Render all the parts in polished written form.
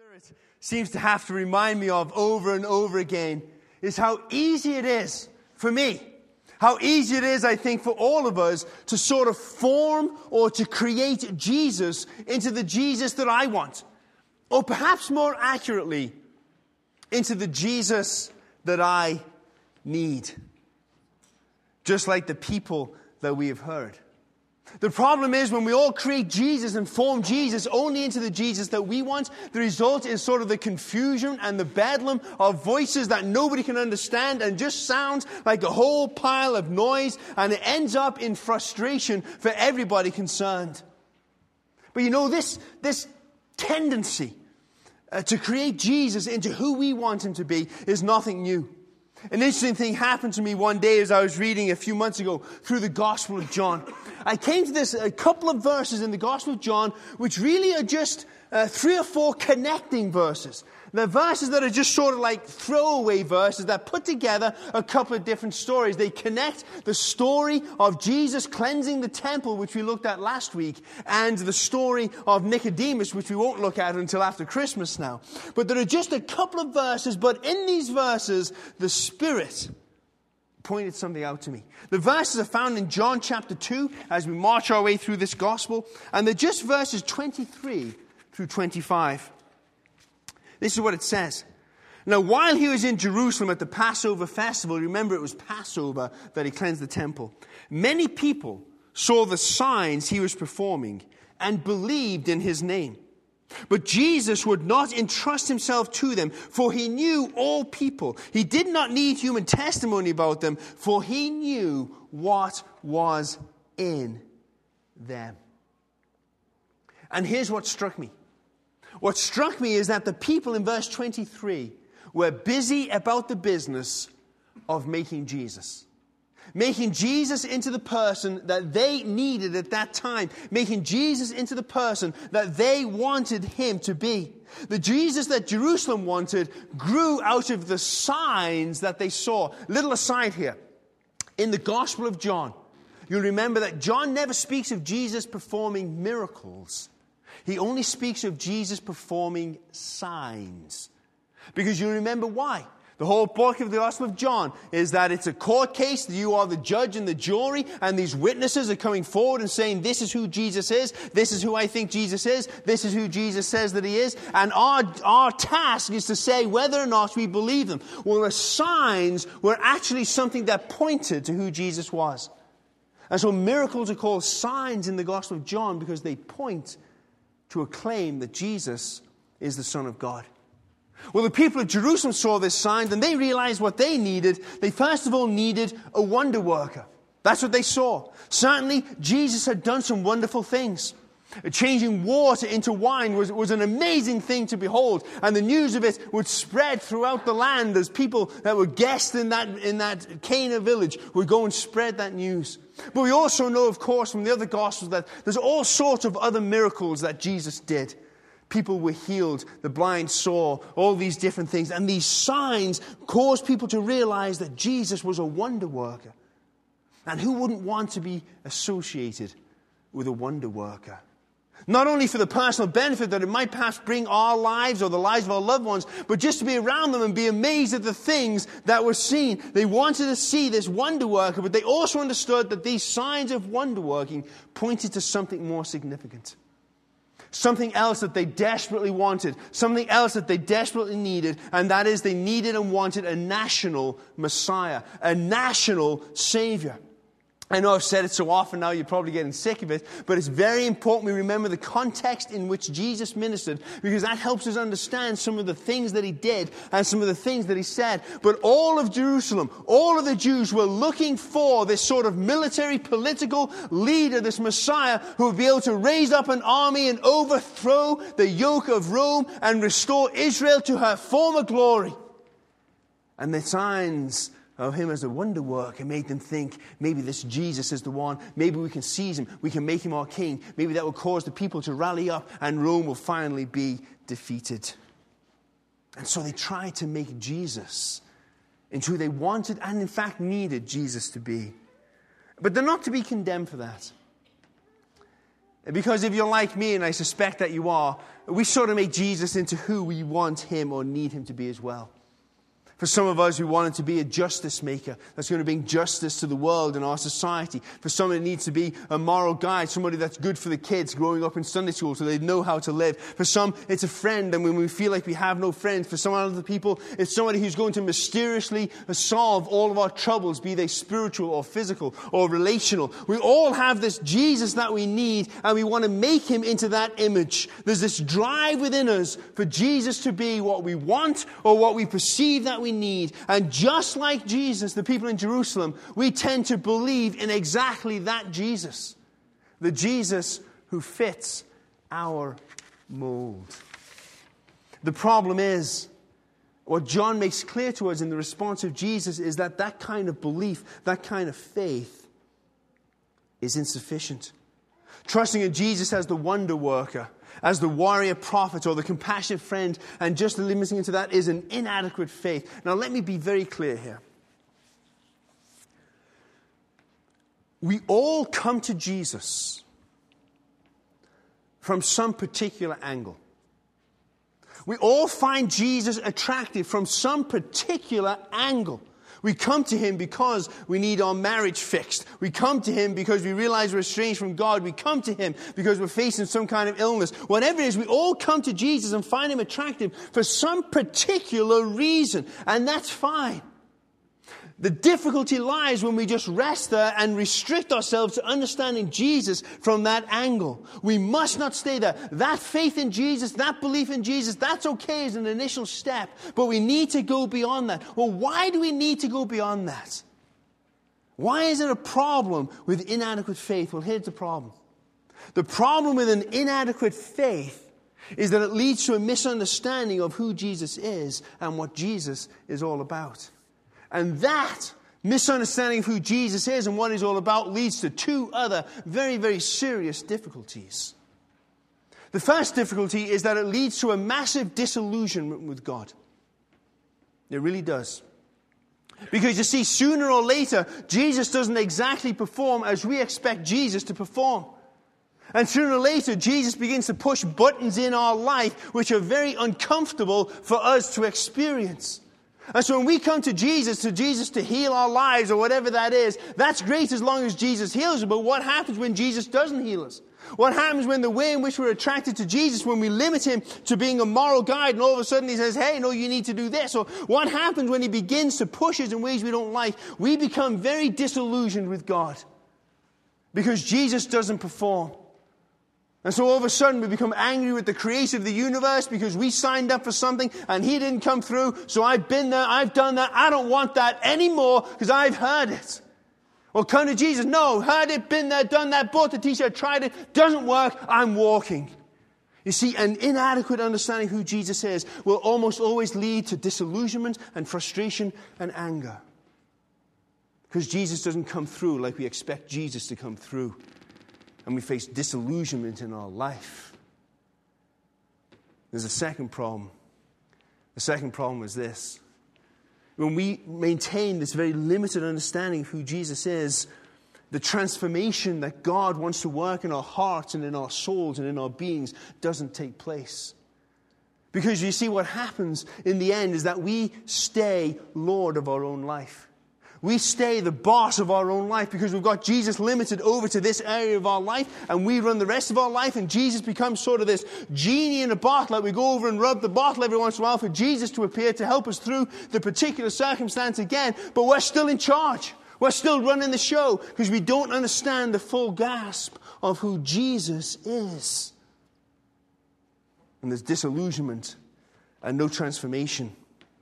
Spirit seems to have to remind me of over and over again is how easy it is for me, how easy it is, I think, for all of us to sort of form or to create Jesus into the Jesus that I want. Or perhaps more accurately, into the Jesus that I need. Just like the people that we have heard. The problem is when we all create Jesus and form Jesus only into the Jesus that we want, the result is sort of the confusion and the bedlam of voices that nobody can understand and just sounds like a whole pile of noise, and it ends up in frustration for everybody concerned. But you know, this tendency to create Jesus into who we want him to be is nothing new. An interesting thing happened to me one day as I was reading a few months ago through the Gospel of John. I came to a couple of verses in the Gospel of John which really are just 3 or 4 connecting verses. They're verses that are just sort of like throwaway verses that put together a couple of different stories. They connect the story of Jesus cleansing the temple, which we looked at last week, and the story of Nicodemus, which we won't look at until after Christmas now. But there are just a couple of verses, but in these verses, the Spirit pointed something out to me. The verses are found in John chapter 2 as we march our way through this gospel, and they're just verses 23 through 25. This is what it says. Now, while he was in Jerusalem at the Passover festival, remember it was Passover that he cleansed the temple, many people saw the signs he was performing and believed in his name. But Jesus would not entrust himself to them, for he knew all people. He did not need human testimony about them, for he knew what was in them. And here's what struck me. What struck me is that the people in verse 23 were busy about the business of making Jesus. Making Jesus into the person that they needed at that time. Making Jesus into the person that they wanted him to be. The Jesus that Jerusalem wanted grew out of the signs that they saw. Little aside here. In the Gospel of John, you'll remember that John never speaks of Jesus performing miracles. He only speaks of Jesus performing signs. Because you remember why. The whole book of the Gospel of John is that it's a court case. You are the judge and the jury, and these witnesses are coming forward and saying, this is who Jesus is, this is who I think Jesus is, this is who Jesus says that he is, and our task is to say whether or not we believe them. Well, the signs were actually something that pointed to who Jesus was. And so miracles are called signs in the Gospel of John because they point to a claim that Jesus is the Son of God. Well, the people of Jerusalem saw this sign and they realized what they needed. They first of all needed a wonder worker. That's what they saw. Certainly, Jesus had done some wonderful things. Changing water into wine was an amazing thing to behold. And the news of it would spread throughout the land as people that were guests in that Cana village would go and spread that news. But we also know, of course, from the other Gospels that there's all sorts of other miracles that Jesus did. People were healed, the blind saw, all these different things. And these signs caused people to realize that Jesus was a wonder worker. And who wouldn't want to be associated with a wonder worker? Not only for the personal benefit that it might perhaps bring our lives or the lives of our loved ones, but just to be around them and be amazed at the things that were seen. They wanted to see this wonder worker, but they also understood that these signs of wonder working pointed to something more significant. Something else that they desperately wanted. Something else that they desperately needed. And that is they needed and wanted a national Messiah. A national Savior. I know I've said it so often now, you're probably getting sick of it, but it's very important we remember the context in which Jesus ministered, because that helps us understand some of the things that he did and some of the things that he said. But all of Jerusalem, all of the Jews were looking for this sort of military, political leader, this Messiah who would be able to raise up an army and overthrow the yoke of Rome and restore Israel to her former glory. And the signs of him as a wonder worker made them think maybe this Jesus is the one. Maybe we can seize him. We can make him our king. Maybe that will cause the people to rally up and Rome will finally be defeated. And so they tried to make Jesus into who they wanted and in fact needed Jesus to be. But they're not to be condemned for that. Because if you're like me, and I suspect that you are, we sort of make Jesus into who we want him or need him to be as well. For some of us, we want him to be a justice maker that's going to bring justice to the world and our society. For some, it needs to be a moral guide, somebody that's good for the kids growing up in Sunday school so they know how to live. For some, it's a friend, and when we feel like we have no friends. For some other people, it's somebody who's going to mysteriously solve all of our troubles, be they spiritual or physical or relational. We all have this Jesus that we need, and we want to make him into that image. There's this drive within us for Jesus to be what we want or what we perceive that we need. And just like Jesus, the people in Jerusalem, we tend to believe in exactly that Jesus. The Jesus who fits our mold. The problem is, what John makes clear to us in the response of Jesus is that that kind of belief, that kind of faith is insufficient. Trusting in Jesus as the wonder worker, as the warrior prophet or the compassionate friend, and just limiting into that is an inadequate faith. Now let me be very clear here. We all come to Jesus from some particular angle. We all find Jesus attractive from some particular angle. We come to him because we need our marriage fixed. We come to him because we realize we're estranged from God. We come to him because we're facing some kind of illness. Whatever it is, we all come to Jesus and find him attractive for some particular reason. And that's fine. The difficulty lies when we just rest there and restrict ourselves to understanding Jesus from that angle. We must not stay there. That faith in Jesus, that belief in Jesus, that's okay as an initial step. But we need to go beyond that. Well, why do we need to go beyond that? Why is it a problem with inadequate faith? Well, here's the problem. The problem with an inadequate faith is that it leads to a misunderstanding of who Jesus is and what Jesus is all about. And that misunderstanding of who Jesus is and what he's all about leads to two other very, very serious difficulties. The first difficulty is that it leads to a massive disillusionment with God. It really does. Because you see, sooner or later, Jesus doesn't exactly perform as we expect Jesus to perform. And sooner or later, Jesus begins to push buttons in our life which are very uncomfortable for us to experience. And so when we come to Jesus to heal our lives or whatever that is, that's great as long as Jesus heals us. But what happens when Jesus doesn't heal us? What happens when the way in which we're attracted to Jesus, when we limit him to being a moral guide and all of a sudden he says, hey, no, you need to do this? Or what happens when he begins to push us in ways we don't like? We become very disillusioned with God because Jesus doesn't perform. And so all of a sudden we become angry with the creator of the universe because we signed up for something and he didn't come through. So I've been there, I've done that, I don't want that anymore because I've heard it. Well, come to Jesus. No, heard it, been there, done that, bought the t-shirt, tried it, doesn't work, I'm walking. You see, an inadequate understanding of who Jesus is will almost always lead to disillusionment and frustration and anger. Because Jesus doesn't come through like we expect Jesus to come through. And we face disillusionment in our life. There's a second problem. The second problem is this. When we maintain this very limited understanding of who Jesus is, the transformation that God wants to work in our hearts and in our souls and in our beings doesn't take place. Because you see, what happens in the end is that we stay Lord of our own life. We stay the boss of our own life because we've got Jesus limited over to this area of our life and we run the rest of our life, and Jesus becomes sort of this genie in a bottle. Like we go over and rub the bottle every once in a while for Jesus to appear to help us through the particular circumstance again, but we're still in charge. We're still running the show because we don't understand the full grasp of who Jesus is. And there's disillusionment and no transformation.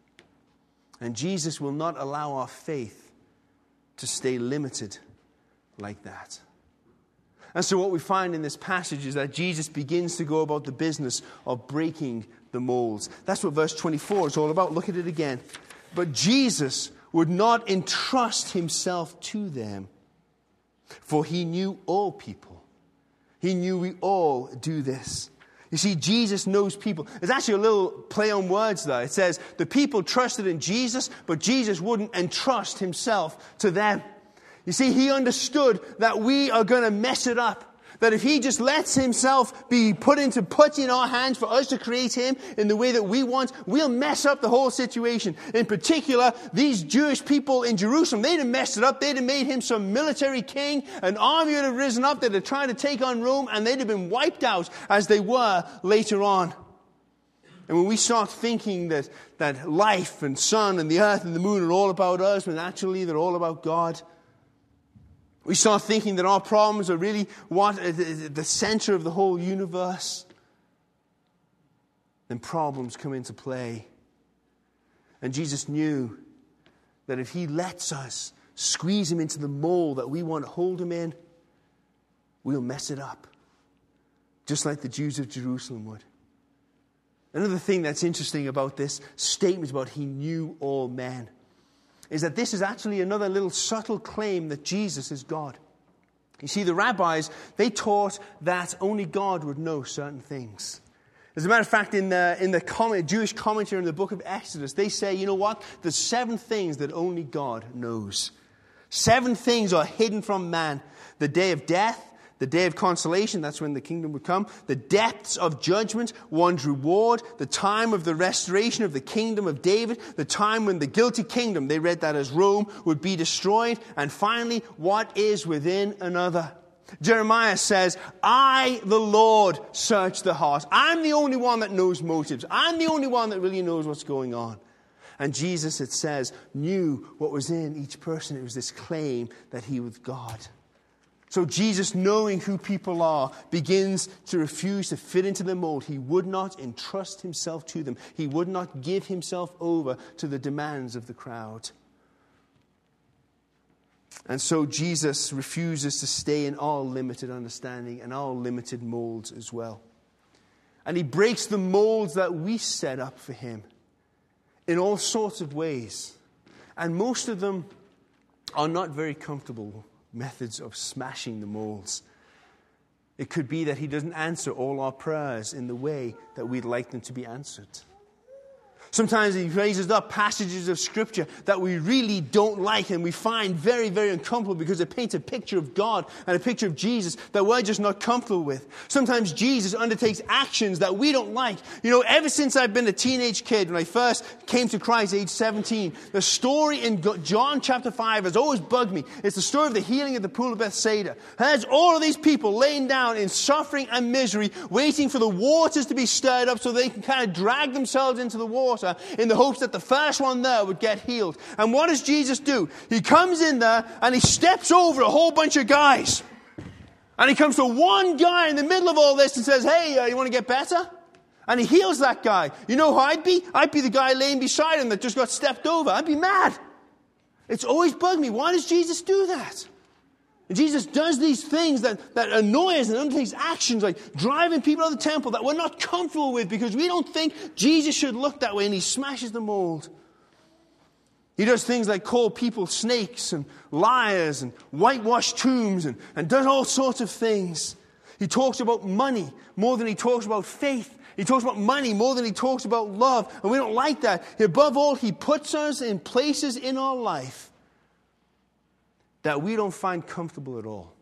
And Jesus will not allow our faith to stay limited like that. And so what we find in this passage is that Jesus begins to go about the business of breaking the molds. That's what verse 24 is all about. Look at it again. But Jesus would not entrust himself to them, for he knew all people. He knew we all do this. You see, Jesus knows people. There's actually a little play on words there. It says, the people trusted in Jesus, but Jesus wouldn't entrust himself to them. You see, he understood that we are going to mess it up. That if he just lets himself be put in our hands for us to create him in the way that we want, we'll mess up the whole situation. In particular, these Jewish people in Jerusalem, they'd have messed it up. They'd have made him some military king. An army would have risen up. They'd have tried to take on Rome, and they'd have been wiped out as they were later on. And when we start thinking that life and sun and the earth and the moon are all about us, when actually they're all about God, we start thinking that our problems are really what the center of the whole universe, then problems come into play. And Jesus knew that if he lets us squeeze him into the mold that we want to hold him in, we'll mess it up, just like the Jews of Jerusalem would. Another thing that's interesting about this statement about he knew all men is that this is actually another little subtle claim that Jesus is God. You see, the rabbis, they taught that only God would know certain things. As a matter of fact, in the Jewish commentary in the book of Exodus, they say, you know what? There's 7 things that only God knows. 7 things are hidden from man. The day of death, the day of consolation, that's when the kingdom would come. The depths of judgment, one's reward. The time of the restoration of the kingdom of David. The time when the guilty kingdom, they read that as Rome, would be destroyed. And finally, what is within another. Jeremiah says, I, the Lord, search the heart. I'm the only one that knows motives. I'm the only one that really knows what's going on. And Jesus, it says, knew what was in each person. It was this claim that he was God. So Jesus, knowing who people are, begins to refuse to fit into the mold. He would not entrust himself to them. He would not give himself over to the demands of the crowd. And so Jesus refuses to stay in our limited understanding and our limited molds as well. And he breaks the molds that we set up for him in all sorts of ways. And most of them are not very comfortable methods of smashing the molds. It could be that he doesn't answer all our prayers in the way that we'd like them to be answered. Sometimes he raises up passages of Scripture that we really don't like and we find very, very uncomfortable because it paints a picture of God and a picture of Jesus that we're just not comfortable with. Sometimes Jesus undertakes actions that we don't like. You know, ever since I've been a teenage kid, when I first came to Christ, age 17, the story in John chapter 5 has always bugged me. It's the story of the healing at the pool of Bethsaida. There's all of these people laying down in suffering and misery, waiting for the waters to be stirred up so they can kind of drag themselves into the water in the hopes that the first one there would get healed. And what does Jesus do? He comes in there and he steps over a whole bunch of guys. And he comes to one guy in the middle of all this and says, hey, you want to get better? And he heals that guy. You know who I'd be? I'd be the guy laying beside him that just got stepped over. I'd be mad. It's always bugged me. Why does Jesus do that? And Jesus does these things that annoy us and undertakes actions like driving people out of the temple that we're not comfortable with because we don't think Jesus should look that way, and he smashes the mold. He does things like call people snakes and liars and whitewash tombs and does all sorts of things. He talks about money more than he talks about faith. He talks about money more than he talks about love, and we don't like that. Above all, he puts us in places in our life that we don't find comfortable at all.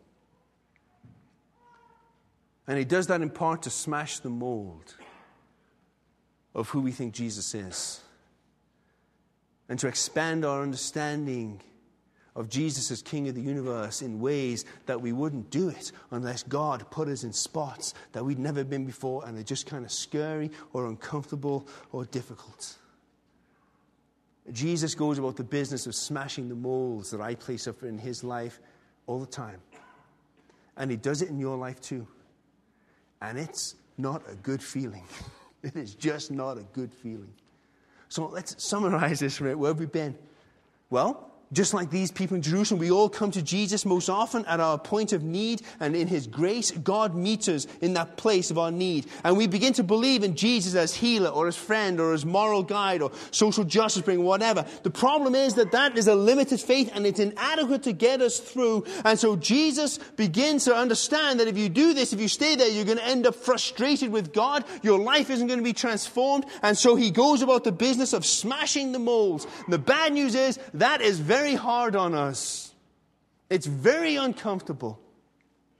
And he does that in part to smash the mold of who we think Jesus is. And to expand our understanding of Jesus as King of the universe in ways that we wouldn't do it unless God put us in spots that we'd never been before and they're just kind of scary or uncomfortable or difficult. Jesus goes about the business of smashing the molds that I place up in his life all the time. And he does it in your life too. And it's not a good feeling. It is just not a good feeling. So let's summarize this. Where have we been? Well, just like these people in Jerusalem, we all come to Jesus most often at our point of need, and in his grace, God meets us in that place of our need. And we begin to believe in Jesus as healer or as friend or as moral guide or social justice bringer, whatever. The problem is that is a limited faith and it's inadequate to get us through. And so Jesus begins to understand that if you do this, if you stay there, you're going to end up frustrated with God. Your life isn't going to be transformed. And so he goes about the business of smashing the molds. And the bad news is that is very hard on us. It's very uncomfortable.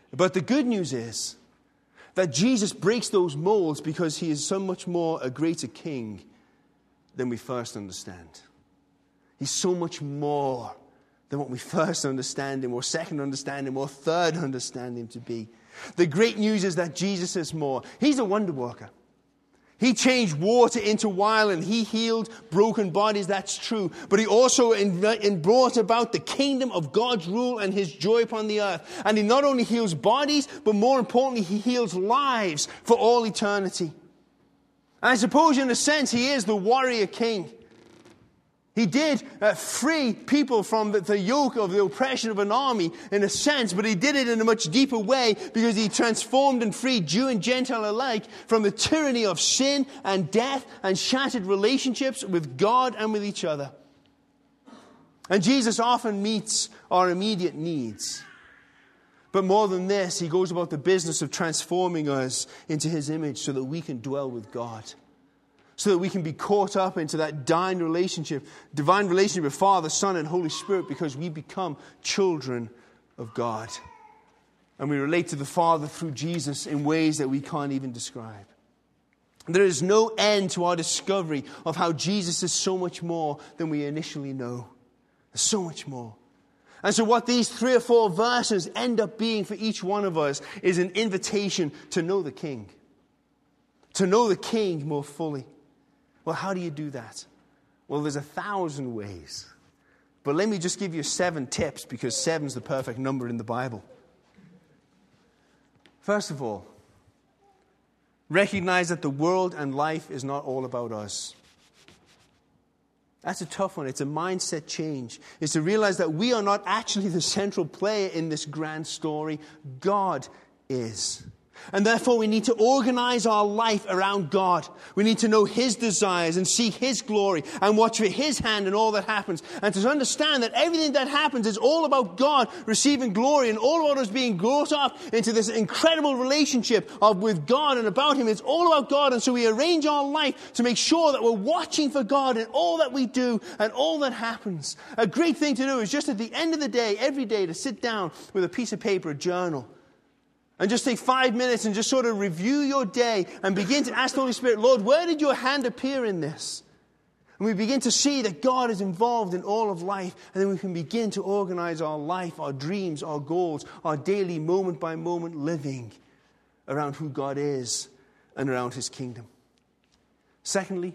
But the good news is that Jesus breaks those molds because he is so much more a greater king than we first understand. He's so much more than what we first understand him, or second understand him, or third understand him to be. The great news is that Jesus is more. He's a wonder worker. He changed water into wine and he healed broken bodies, that's true. But he also brought about the kingdom of God's rule and his joy upon the earth. And he not only heals bodies, but more importantly, he heals lives for all eternity. And I suppose in a sense, he is the warrior king. He did free people from the yoke of the oppression of an army, in a sense, but he did it in a much deeper way because he transformed and freed Jew and Gentile alike from the tyranny of sin and death and shattered relationships with God and with each other. And Jesus often meets our immediate needs. But more than this, he goes about the business of transforming us into his image so that we can dwell with God. So that we can be caught up into that divine relationship with Father, Son, and Holy Spirit, because we become children of God. And we relate to the Father through Jesus in ways that we can't even describe. There is no end to our discovery of how Jesus is so much more than we initially know. There's so much more. And so what these 3 or 4 verses end up being for each one of us is an invitation to know the King. To know the King more fully. Well, how do you do that? Well, there's 1,000 ways. But let me just give you 7 tips, because 7's the perfect number in the Bible. First of all, recognize that the world and life is not all about us. That's a tough one. It's a mindset change. It's to realize that we are not actually the central player in this grand story. God is. And therefore we need to organize our life around God. We need to know his desires and seek his glory and watch for his hand in all that happens. And to understand that everything that happens is all about God receiving glory and all about us being brought up into this incredible relationship with God and about him. It's all about God. And so we arrange our life to make sure that we're watching for God in all that we do and all that happens. A great thing to do is just at the end of the day, every day, to sit down with a piece of paper, a journal, and just take 5 minutes and just sort of review your day and begin to ask the Holy Spirit, Lord, where did your hand appear in this? And we begin to see that God is involved in all of life. And then we can begin to organize our life, our dreams, our goals, our daily moment by moment living around who God is and around his kingdom. Secondly,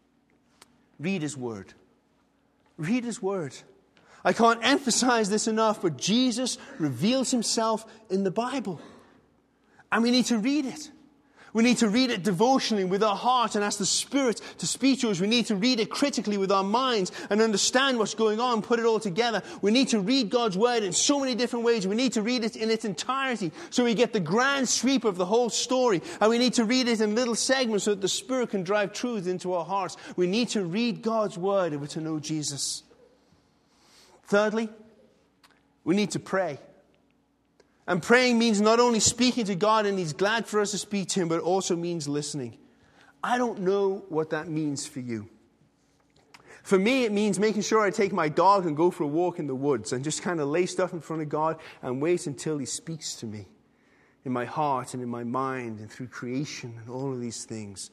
read his word. Read his word. I can't emphasize this enough, but Jesus reveals himself in the Bible. And we need to read it. We need to read it devotionally with our heart and ask the Spirit to speak to us. We need to read it critically with our minds and understand what's going on, put it all together. We need to read God's word in so many different ways. We need to read it in its entirety so we get the grand sweep of the whole story. And we need to read it in little segments so that the Spirit can drive truth into our hearts. We need to read God's word if we're to know Jesus. Thirdly, we need to pray. And praying means not only speaking to God, and he's glad for us to speak to him, but it also means listening. I don't know what that means for you. For me, it means making sure I take my dog and go for a walk in the woods and just kind of lay stuff in front of God and wait until he speaks to me in my heart and in my mind and through creation and all of these things.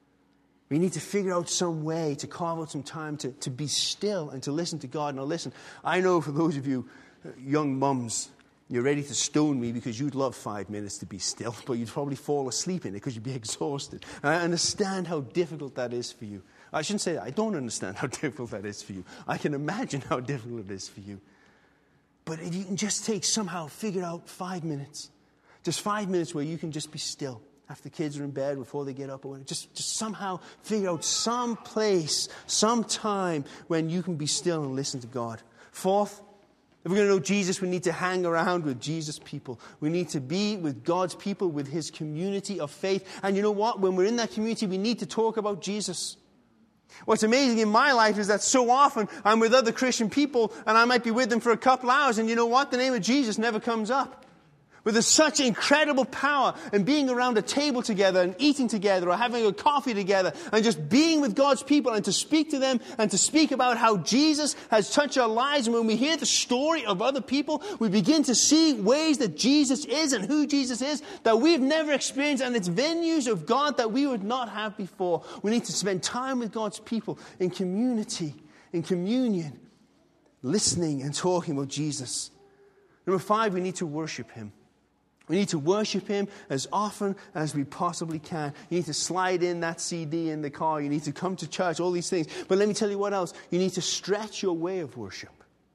We need to figure out some way to carve out some time to be still and to listen to God. Now listen, I know for those of you young mums, you're ready to stone me because you'd love 5 minutes to be still, but you'd probably fall asleep in it because you'd be exhausted. And I understand how difficult that is for you. I shouldn't say that. I don't understand how difficult that is for you. I can imagine how difficult it is for you. But if you can just figure out 5 minutes, just 5 minutes where you can just be still after the kids are in bed, before they get up, or just somehow figure out some place, some time when you can be still and listen to God. Fourth, if we're going to know Jesus, we need to hang around with Jesus' people. We need to be with God's people, with his community of faith. And you know what? When we're in that community, we need to talk about Jesus. What's amazing in my life is that so often I'm with other Christian people and I might be with them for a couple hours, and you know what? The name of Jesus never comes up. But there's such incredible power in being around a table together and eating together or having a coffee together and just being with God's people and to speak to them and to speak about how Jesus has touched our lives. And when we hear the story of other people, we begin to see ways that Jesus is and who Jesus is that we've never experienced, and it's venues of God that we would not have before. We need to spend time with God's people in community, in communion, listening and talking about Jesus. Number 5, we need to worship Him. We need to worship Him as often as we possibly can. You need to slide in that CD in the car. You need to come to church, all these things. But let me tell you what else. You need to stretch your way of worship.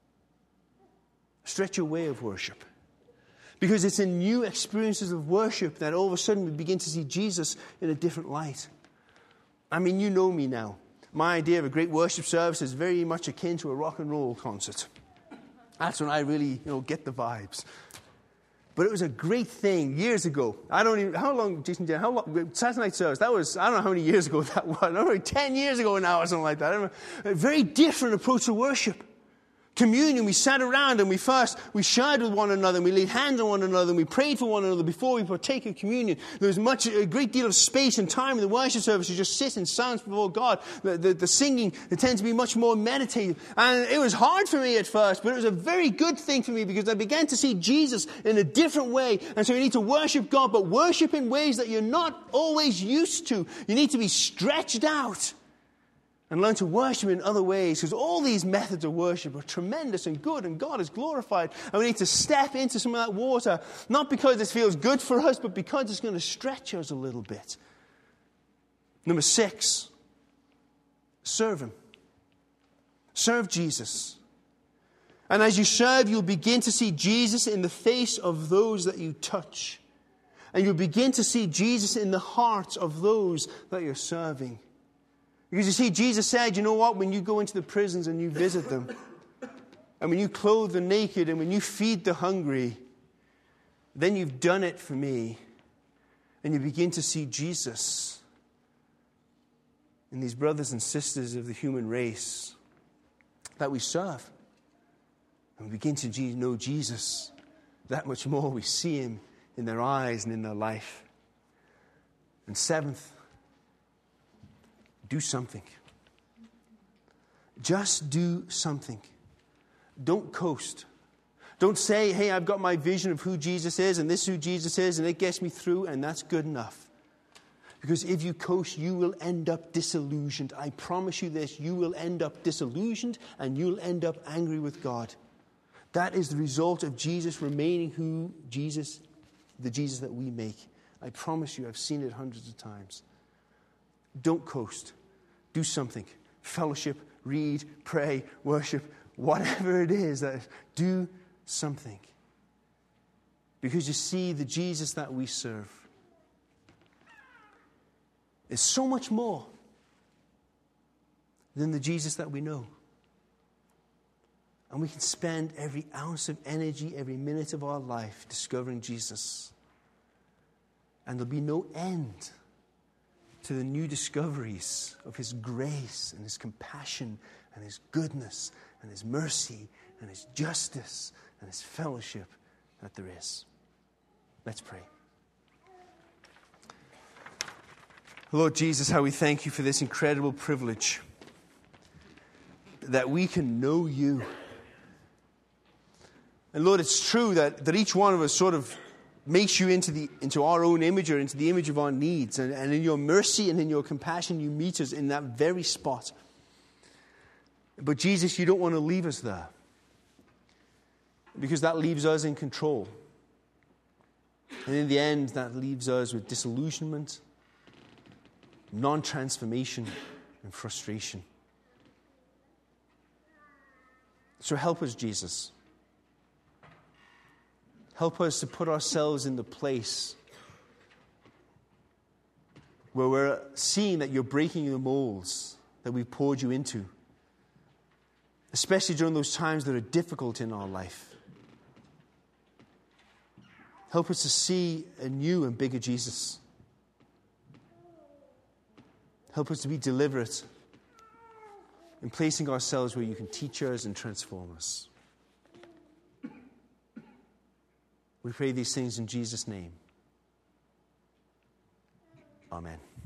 Stretch your way of worship. Because it's in new experiences of worship that all of a sudden we begin to see Jesus in a different light. I mean, you know me now. My idea of a great worship service is very much akin to a rock and roll concert. That's when I really, get the vibes. But it was a great thing years ago. Saturday night service, that was, I don't know how many years ago that was. I don't know, 10 years ago now or something like that. I don't know. A very different approach to worship. Communion, we sat around and we shared with one another and we laid hands on one another and we prayed for one another before we partake of communion. There was a great deal of space and time in the worship service to just sit in silence before God. The singing, it tends to be much more meditative. And it was hard for me at first, but it was a very good thing for me because I began to see Jesus in a different way. And so you need to worship God, but worship in ways that you're not always used to. You need to be stretched out and learn to worship in other ways, because all these methods of worship are tremendous and good, and God is glorified. And we need to step into some of that water, not because this feels good for us, but because it's going to stretch us a little bit. Number 6, serve Him. Serve Jesus. And as you serve, you'll begin to see Jesus in the face of those that you touch. And you'll begin to see Jesus in the hearts of those that you're serving. Because you see, Jesus said, you know what, when you go into the prisons and you visit them, and when you clothe the naked, and when you feed the hungry, then you've done it for me. And you begin to see Jesus in these brothers and sisters of the human race that we serve. And we begin to know Jesus that much more. We see Him in their eyes and in their life. And 7th, do something. Just do something. Don't coast. Don't say, hey, I've got my vision of who Jesus is, and this is who Jesus is, and it gets me through, and that's good enough. Because if you coast, you will end up disillusioned. I promise you this, you will end up disillusioned, and you'll end up angry with God. That is the result of Jesus remaining the Jesus that we make. I promise you, I've seen it hundreds of times. Don't coast. Do something. Fellowship, read, pray, worship, whatever it is, do something. Because you see, the Jesus that we serve is so much more than the Jesus that we know. And we can spend every ounce of energy, every minute of our life discovering Jesus. And there'll be no end to the new discoveries of His grace and His compassion and His goodness and His mercy and His justice and His fellowship that there is. Let's pray. Lord Jesus, how we thank You for this incredible privilege that we can know You. And Lord, it's true that each one of us sort of makes You into our own image or into the image of our needs. And in Your mercy and in Your compassion, You meet us in that very spot. But Jesus, You don't want to leave us there, because that leaves us in control. And in the end, that leaves us with disillusionment, non-transformation, and frustration. So help us, Jesus. Help us to put ourselves in the place where we're seeing that You're breaking the molds that we've poured You into, especially during those times that are difficult in our life. Help us to see a new and bigger Jesus. Help us to be deliberate in placing ourselves where You can teach us and transform us. We pray these things in Jesus' name. Amen.